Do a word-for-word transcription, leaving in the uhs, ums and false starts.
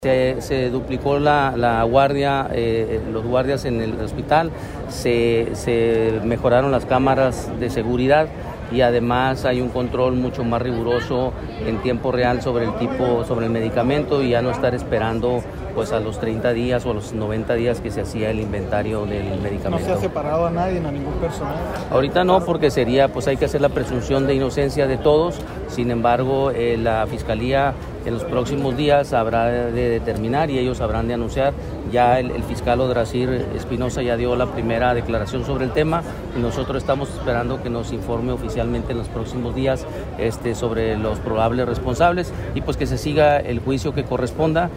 Se, se duplicó la, la guardia, eh, los guardias en el hospital, se, se mejoraron las cámaras de seguridad y además hay un control mucho más riguroso en tiempo real sobre el tipo, sobre el medicamento y ya no estar esperando pues a los treinta días o a los noventa días que se hacía el inventario del medicamento. ¿No se ha separado a nadie, a ningún personal? Ahorita no, porque sería, pues hay que hacer la presunción de inocencia de todos. Sin embargo, eh, la Fiscalía en los próximos días habrá de determinar y ellos habrán de anunciar. Ya el, el fiscal Odrasir Espinosa ya dio la primera declaración sobre el tema y nosotros estamos esperando que nos informe oficialmente en los próximos días este, sobre los probables responsables y pues que se siga el juicio que corresponda.